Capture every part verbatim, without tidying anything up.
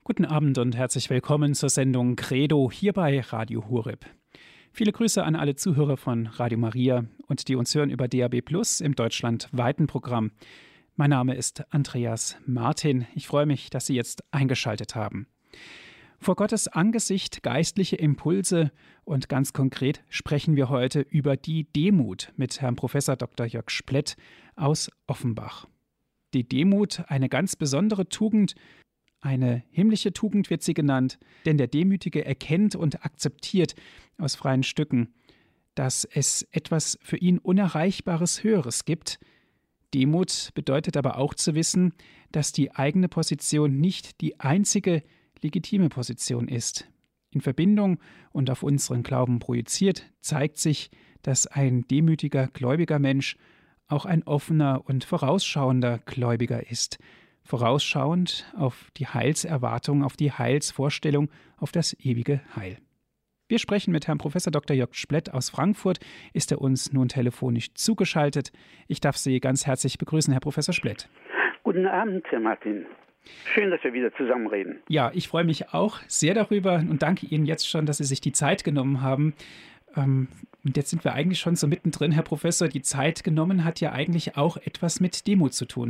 Guten Abend und herzlich willkommen zur Sendung Credo hier bei Radio Horeb. Viele Grüße an alle Zuhörer von Radio Maria und die uns hören über D A B Plus im deutschlandweiten Programm. Mein Name ist Andreas Martin. Ich freue mich, dass Sie jetzt eingeschaltet haben. Vor Gottes Angesicht geistliche Impulse und ganz konkret sprechen wir heute über die Demut mit Herrn Professor Doktor Jörg Splett aus Offenbach. Die Demut, eine ganz besondere Tugend, eine himmlische Tugend wird sie genannt, denn der Demütige erkennt und akzeptiert aus freien Stücken, dass es etwas für ihn Unerreichbares Höheres gibt. Demut bedeutet aber auch zu wissen, dass die eigene Position nicht die einzige legitime Position ist. In Verbindung und auf unseren Glauben projiziert zeigt sich, dass ein demütiger, gläubiger Mensch auch ein offener und vorausschauender Gläubiger ist. Vorausschauend auf die Heilserwartung, auf die Heilsvorstellung, auf das ewige Heil. Wir sprechen mit Herrn Professor Doktor Jörg Splett aus Frankfurt. Ist er uns nun telefonisch zugeschaltet? Ich darf Sie ganz herzlich begrüßen, Herr Professor Splett. Guten Abend, Herr Martin. Schön, dass wir wieder zusammen reden. Ja, ich freue mich auch sehr darüber und danke Ihnen jetzt schon, dass Sie sich die Zeit genommen haben. Ähm, und jetzt sind wir eigentlich schon so mittendrin, Herr Professor. Die Zeit genommen hat ja eigentlich auch etwas mit Demut zu tun.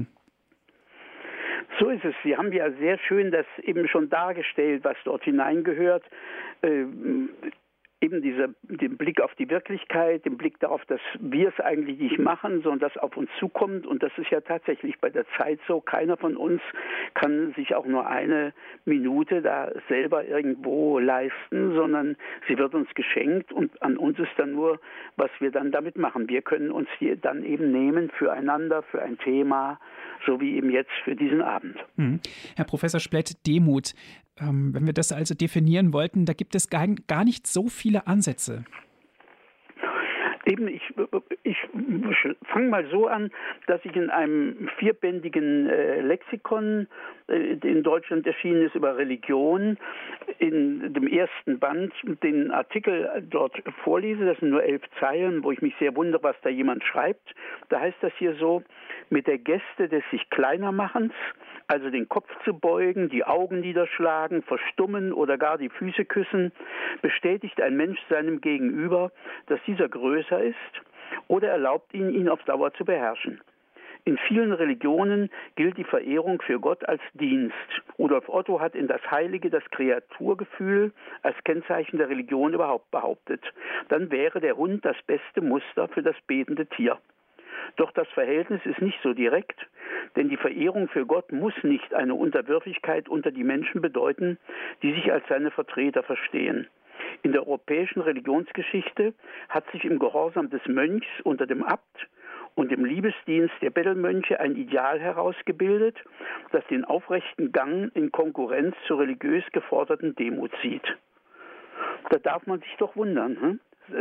So ist es. Sie haben ja sehr schön das eben schon dargestellt, was dort hineingehört. Äh, eben dieser, den Blick auf die Wirklichkeit, den Blick darauf, dass wir es eigentlich nicht machen, sondern das auf uns zukommt. Und das ist ja tatsächlich bei der Zeit so. Keiner von uns kann sich auch nur eine Minute da selber irgendwo leisten, sondern sie wird uns geschenkt und an uns ist dann nur, was wir dann damit machen. Wir können uns hier dann eben nehmen füreinander, für ein Thema, so wie eben jetzt für diesen Abend. Hm. Herr Professor Splett, Demut. Ähm, wenn wir das also definieren wollten, da gibt es gar, gar nicht so viele Ansätze. Eben, ich, ich fange mal so an, dass ich in einem vierbändigen äh, Lexikon, äh, in Deutschland erschienen ist, über Religion, in dem ersten Band den Artikel dort vorlese. Das sind nur elf Zeilen, wo ich mich sehr wundere, was da jemand schreibt. Da heißt das hier so: Mit der Geste des sich kleiner machens, also den Kopf zu beugen, die Augen niederschlagen, verstummen oder gar die Füße küssen, bestätigt ein Mensch seinem Gegenüber, dass dieser größer ist, oder erlaubt ihn, ihn auf Dauer zu beherrschen. In vielen Religionen gilt die Verehrung für Gott als Dienst. Rudolf Otto hat in Das Heilige das Kreaturgefühl als Kennzeichen der Religion überhaupt behauptet. Dann wäre der Hund das beste Muster für das betende Tier. Doch das Verhältnis ist nicht so direkt, denn die Verehrung für Gott muss nicht eine Unterwürfigkeit unter die Menschen bedeuten, die sich als seine Vertreter verstehen. In der europäischen Religionsgeschichte hat sich im Gehorsam des Mönchs unter dem Abt und im Liebesdienst der Bettelmönche ein Ideal herausgebildet, das den aufrechten Gang in Konkurrenz zur religiös geforderten Demut sieht. Da darf man sich doch wundern, hm?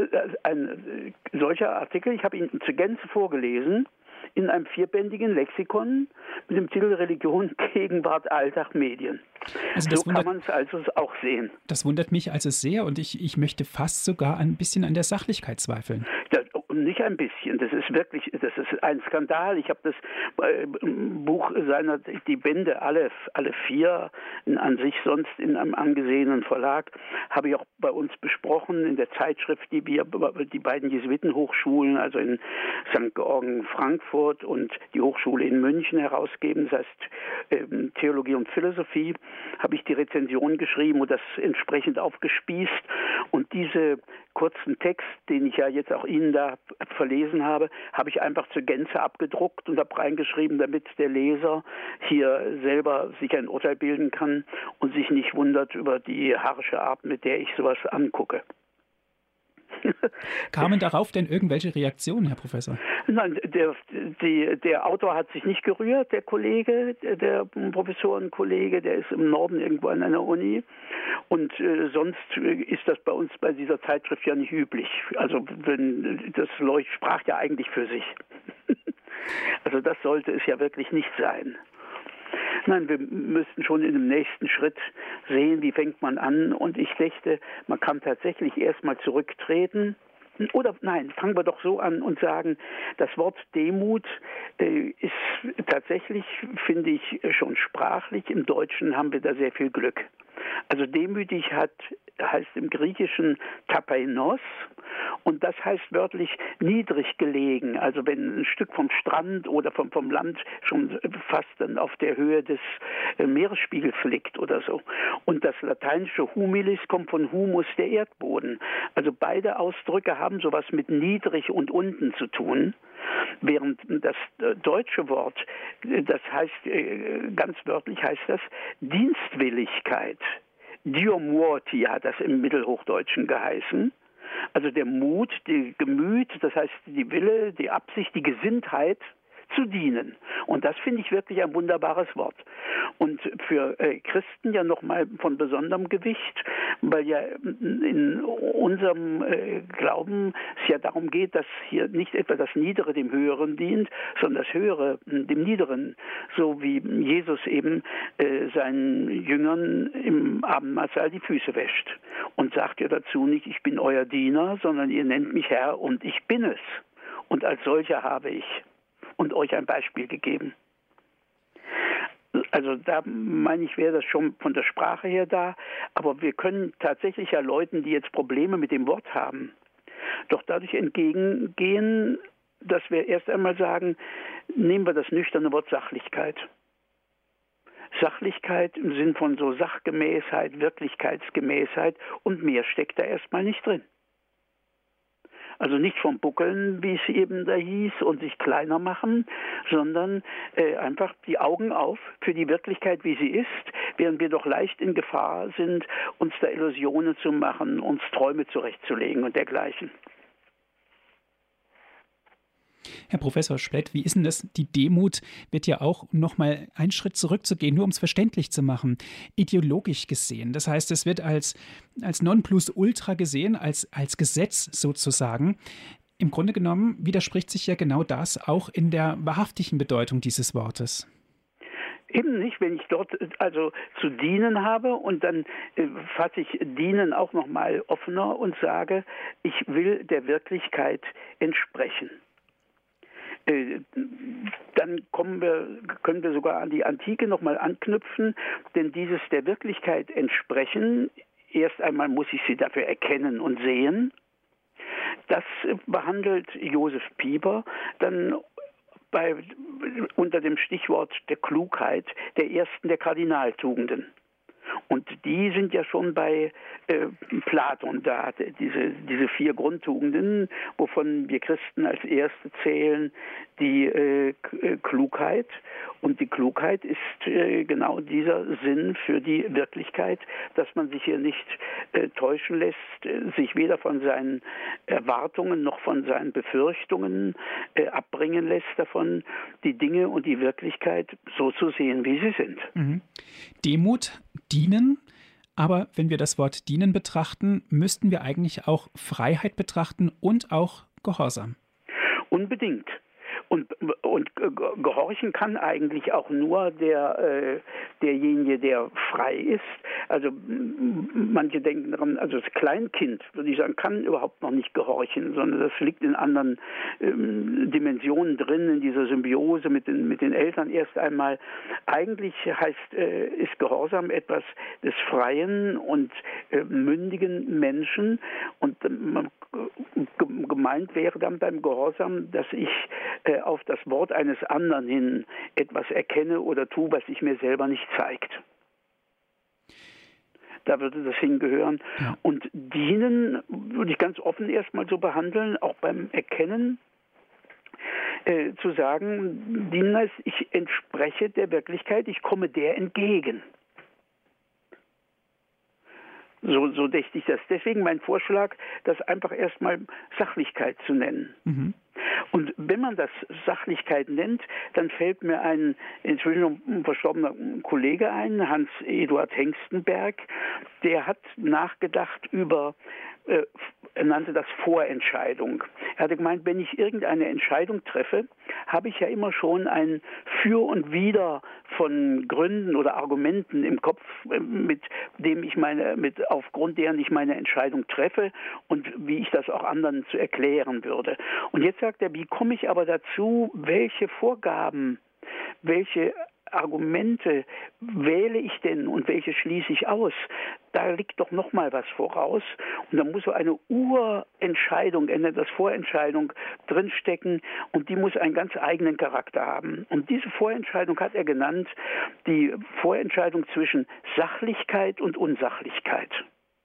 Ein solcher Artikel, ich habe ihn zur Gänze vorgelesen, in einem vierbändigen Lexikon mit dem Titel Religion, Gegenwart, Alltag, Medien. Also so wundert, kann man es also auch sehen. Das wundert mich also sehr und ich, ich möchte fast sogar ein bisschen an der Sachlichkeit zweifeln. Ja, nicht ein bisschen, das ist wirklich, das ist ein Skandal. Ich habe das äh, Buch seiner, die Bände, alle, alle vier, in, an sich sonst in einem angesehenen Verlag, habe ich auch bei uns besprochen, in der Zeitschrift, die wir, die beiden Jesuitenhochschulen, also in Sankt Georgen Frankfurt und die Hochschule in München herausgeben, das heißt äh, Theologie und Philosophie, habe ich die Rezension geschrieben und das entsprechend aufgespießt. Und diese kurzen Text, den ich ja jetzt auch Ihnen da verlesen habe, habe ich einfach zur Gänze abgedruckt und habe reingeschrieben, damit der Leser hier selber sich ein Urteil bilden kann und sich nicht wundert über die harsche Art, mit der ich sowas angucke. Kamen darauf denn irgendwelche Reaktionen, Herr Professor? Nein, der, die, der Autor hat sich nicht gerührt, der Kollege, der, der Professorenkollege, der ist im Norden irgendwo an einer Uni. Und äh, sonst ist das bei uns bei dieser Zeitschrift ja nicht üblich. Also wenn das Leucht sprach ja eigentlich für sich. Also das sollte es ja wirklich nicht sein. Nein, wir müssten schon in dem nächsten Schritt sehen, wie fängt man an. Und ich dachte, man kann tatsächlich erstmal zurücktreten Oder nein, fangen wir doch so an und sagen, das Wort Demut äh, ist tatsächlich, finde ich, schon sprachlich. Im Deutschen haben wir da sehr viel Glück. Also demütig hat, heißt im Griechischen tapeinos und das heißt wörtlich niedrig gelegen. Also wenn ein Stück vom Strand oder vom, vom Land schon fast dann auf der Höhe des äh, Meeresspiegels liegt oder so. Und das lateinische humilis kommt von humus, der Erdboden. Also beide Ausdrücke haben sowas mit niedrig und unten zu tun. Während das deutsche Wort, das heißt, ganz wörtlich heißt das Dienstwilligkeit. Diomorti hat das im Mittelhochdeutschen geheißen. Also der Mut, die Gemüt, das heißt die Wille, die Absicht, die Gesinntheit zu dienen. Und das finde ich wirklich ein wunderbares Wort. Und für äh, Christen ja nochmal von besonderem Gewicht, weil ja in unserem äh, Glauben es ja darum geht, dass hier nicht etwa das Niedere dem Höheren dient, sondern das Höhere dem Niederen, so wie Jesus eben äh, seinen Jüngern im Abendmahlsaal die Füße wäscht und sagt ja dazu nicht, ich bin euer Diener, sondern ihr nennt mich Herr und ich bin es. Und als solcher habe ich und euch ein Beispiel gegeben. Also da meine ich, wäre das schon von der Sprache her da, aber wir können tatsächlich ja Leuten, die jetzt Probleme mit dem Wort haben, doch dadurch entgegengehen, dass wir erst einmal sagen, nehmen wir das nüchterne Wort Sachlichkeit. Sachlichkeit im Sinn von so Sachgemäßheit, Wirklichkeitsgemäßheit und mehr steckt da erstmal nicht drin. Also nicht vom Buckeln, wie es eben da hieß, und sich kleiner machen, sondern äh, einfach die Augen auf für die Wirklichkeit, wie sie ist, während wir doch leicht in Gefahr sind, uns da Illusionen zu machen, uns Träume zurechtzulegen und dergleichen. Herr Professor Splett, wie ist denn das? Die Demut wird ja auch, um nochmal einen Schritt zurückzugehen, nur um es verständlich zu machen, ideologisch gesehen. Das heißt, es wird als, als Nonplusultra gesehen, als, als Gesetz sozusagen. Im Grunde genommen widerspricht sich ja genau das auch in der wahrhaftigen Bedeutung dieses Wortes. Eben nicht, wenn ich dort also zu dienen habe und dann äh, fasse ich dienen auch nochmal offener und sage, ich will der Wirklichkeit entsprechen. Dann kommen wir, können wir sogar an die Antike nochmal anknüpfen, denn dieses der Wirklichkeit entsprechen, erst einmal muss ich sie dafür erkennen und sehen. Das behandelt Josef Pieper dann bei, unter dem Stichwort der Klugheit der ersten der Kardinaltugenden. Und die sind ja schon bei äh, Platon da, diese, diese vier Grundtugenden, wovon wir Christen als erste zählen, die äh, Klugheit. Und die Klugheit ist äh, genau dieser Sinn für die Wirklichkeit, dass man sich hier nicht äh, täuschen lässt, äh, sich weder von seinen Erwartungen noch von seinen Befürchtungen äh, abbringen lässt davon, die Dinge und die Wirklichkeit so zu sehen, wie sie sind. Mhm. Demut, dienen. Aber wenn wir das Wort dienen betrachten, müssten wir eigentlich auch Freiheit betrachten und auch Gehorsam. Unbedingt. Und, und gehorchen kann eigentlich auch nur der, äh, derjenige, der frei ist. Also manche denken daran, also das Kleinkind, würde ich sagen, kann überhaupt noch nicht gehorchen, sondern das liegt in anderen ähm, Dimensionen drin, in dieser Symbiose mit den, mit den Eltern erst einmal. Eigentlich heißt, äh, ist Gehorsam etwas des freien und äh, mündigen Menschen. Und äh, gemeint wäre dann beim Gehorsam, dass ich äh, auf das Wort eines anderen hin etwas erkenne oder tue, was sich mir selber nicht zeigt. Da würde das hingehören. Ja. Und dienen würde ich ganz offen erstmal so behandeln, auch beim Erkennen, äh, zu sagen, dienen heißt, ich entspreche der Wirklichkeit, ich komme der entgegen. So, so dächte ich das. Deswegen mein Vorschlag, das einfach erstmal Sachlichkeit zu nennen. Mhm. Und wenn man das Sachlichkeit nennt, dann fällt mir ein inzwischen ein verstorbener Kollege ein, Hans-Eduard Hengstenberg, der hat nachgedacht über äh, Er nannte das Vorentscheidung. Er hatte gemeint, wenn ich irgendeine Entscheidung treffe, habe ich ja immer schon ein Für und Wider von Gründen oder Argumenten im Kopf, mit dem ich meine, mit aufgrund deren ich meine Entscheidung treffe und wie ich das auch anderen zu erklären würde. Und jetzt sagt er, wie komme ich aber dazu, welche Vorgaben, welche Argumente wähle ich denn und welche schließe ich aus? Da liegt doch noch mal was voraus. Und da muss so eine Urentscheidung, er nennt das Vorentscheidung, drinstecken und die muss einen ganz eigenen Charakter haben. Und diese Vorentscheidung hat er genannt, die Vorentscheidung zwischen Sachlichkeit und Unsachlichkeit.